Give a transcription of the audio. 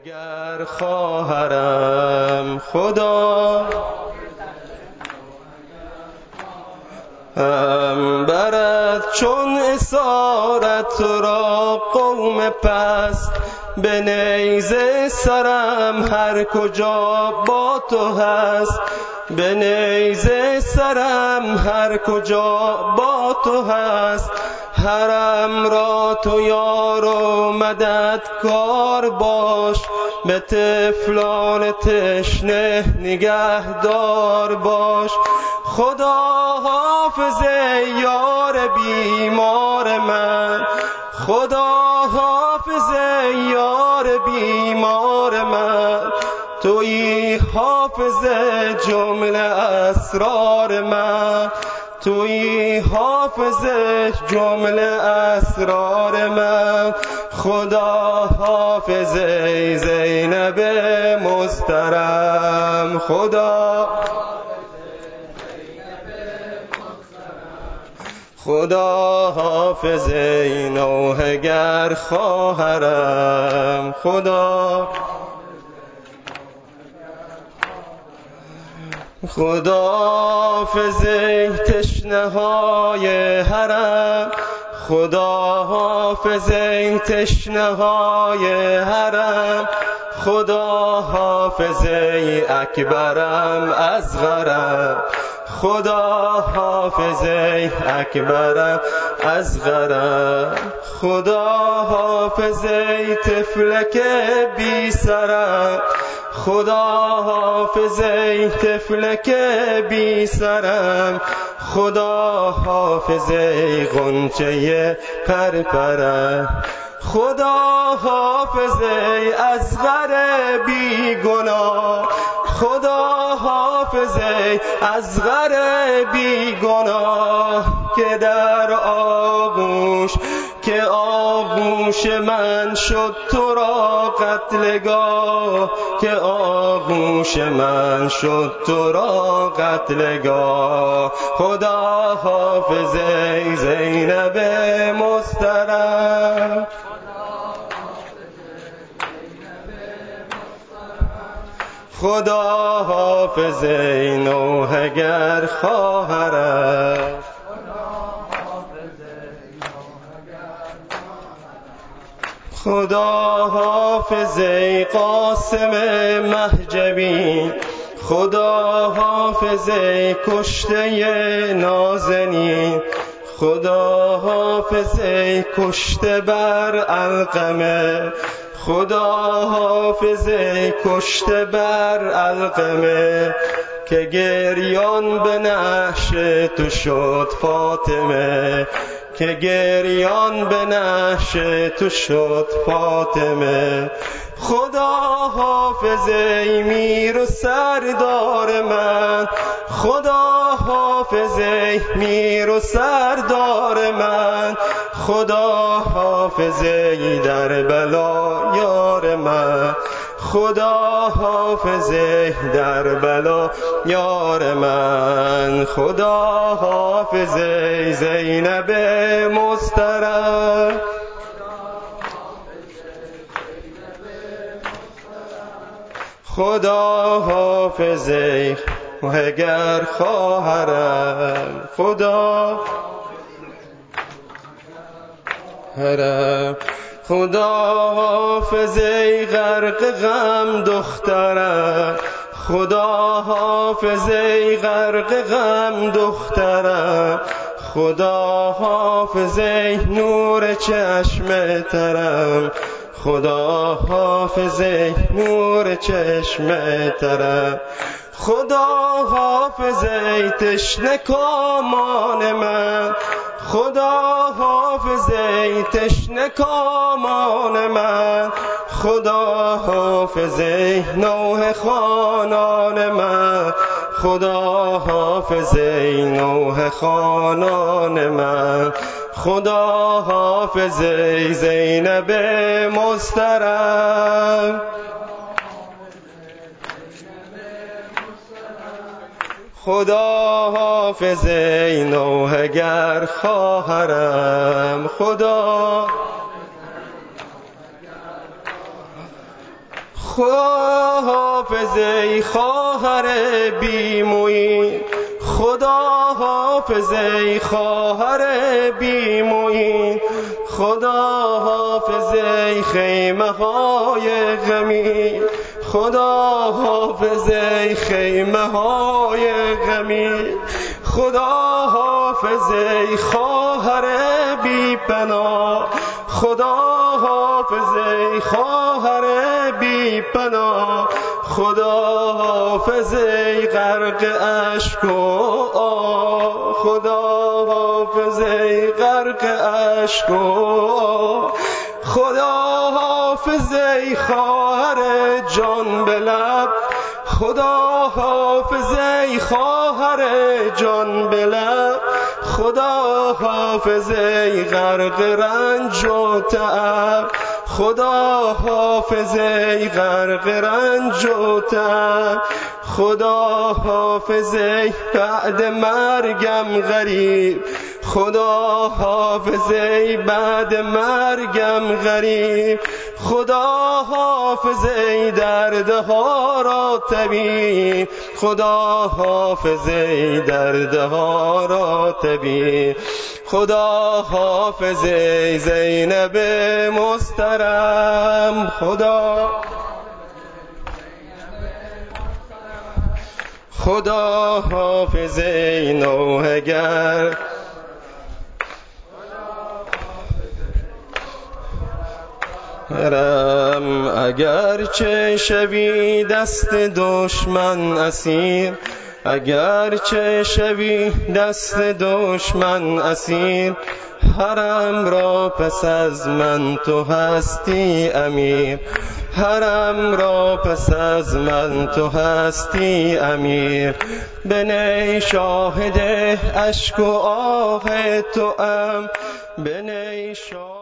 اگر خواهرم خدا هم برد چون اسارت را قوم پست، به نیزه سرم هر کجا با تو هست، به نیزه سرم هر کجا با تو هست. حرم را تو یار و مددکار باش، به طفلان تشنه نگهدار باش. خدا حافظ یار بیمار من، خدا حافظ یار بیمار من. تویی حافظ جمله اسرار من، تویی حافظ جمله اسرار من. خدا حافظ زینب محترم، خدا خدا حافظ نوحه‌گر خواهرم، خدا خدا حافظ تشنه های حرم، خدا حافظ تشنه های حرم. خدا حافظ اکبرم اصغرم، خدا حافظ اکبرم اصغرم. خدا حافظ طفلک بی سرم، خدا حافظ طفلک بی سرم. خدا حافظ غنچه پرپرم، خدا حافظ اصغر بی گناه، خدا حافظ اصغر بی گناه. که در آغوش که آغوش من شد تو را قتلگاه، که آغوش من شد تو را قتلگاه. خدا حافظ زینب محترم، خدا حافظ نوحه‌گر خواهرم. خدا حافظ قاسم مهجوی، خدا حافظ کشته نازنین، خدا حافظ کشته بر علقمه، خدا حافظ کشته بر علقمه. که گریان به نعش تو شد فاطمه، که گریان به نعش تو شد فاطمه. خدا حافظ میر و سردار من، خدا حافظ میر و سردار من. خدا حافظ در بلا یار من، خدا حافظ در بلا یار من. خدا حافظ زینب محترم، خدا حافظ نوحه‌گر خواهرم، خدا خدا حافظ غرق غم دخترم، خدا حافظ غرق غم دخترم. خدا حافظ نور چشم ترم، خدا حافظ نور چشم ترم. خدا حافظ تشنه کامان من، خدا حافظ تشنه کامان من. خدا حافظ نوحه خوانان من، خدا حافظ نوحه خوانان من. خدا حافظ زینب محترم، خدا حافظ نوحه‌گر خواهرم، خدا خدا حافظ ای خواهر بی معین، خدا حافظ ای خواهر بی معین، خدا حافظ ای خیمه های غمین، خدا حافظ ای خیمه های غمین، خدا حافظ ای خواهر بی پناه، خدا حافظ ای خواهر بی پناه، خدا حافظ ای غرق اشک و آه، خدا حافظ ای غرق اشک و آه، خدا حافظ ای خواهر جان به لب، خدا حافظ ای خواهر جان به لب، خدا حافظ ای غرق رنج و تعب، خدا حافظ ای غرق رنج و تعب، خدا حافظ ای بعد مرگم غریب، خدا حافظ ای بعد مرگم غریب، خدا حافظ ای دردها را طبیب، خدا حافظ ای دردها را طبیب، خدا حافظ ای زینب مسترم، خدا حافظ ای نوحه‌گر، اگرچه شوی دست دشمن اسیر، اگرچه شوی دست دشمن اسیر، حرم را پس از من تو هستی امیر، حرم را پس از من تو هستی امیر، بنی شاهد اشک و آه توام، بنی شاهد